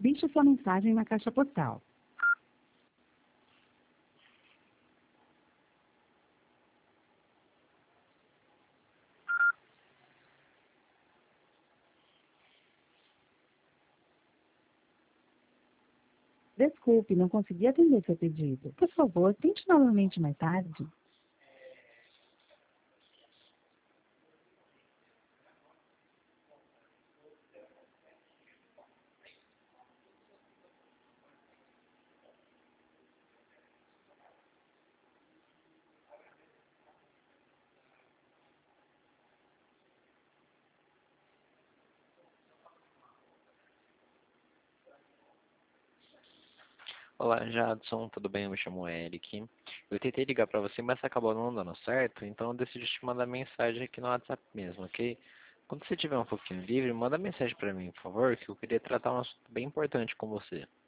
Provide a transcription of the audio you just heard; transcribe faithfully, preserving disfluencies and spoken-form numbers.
Deixe sua mensagem na caixa postal. Desculpe, não consegui atender seu pedido. Por favor, tente novamente mais tarde. Olá, Jadson, tudo bem? Eu me chamo Eric. Eu tentei ligar para você, mas acabou não dando certo, então eu decidi te mandar mensagem aqui no WhatsApp mesmo, ok? Quando você tiver um pouquinho livre, manda mensagem para mim, por favor, que eu queria tratar um assunto bem importante com você.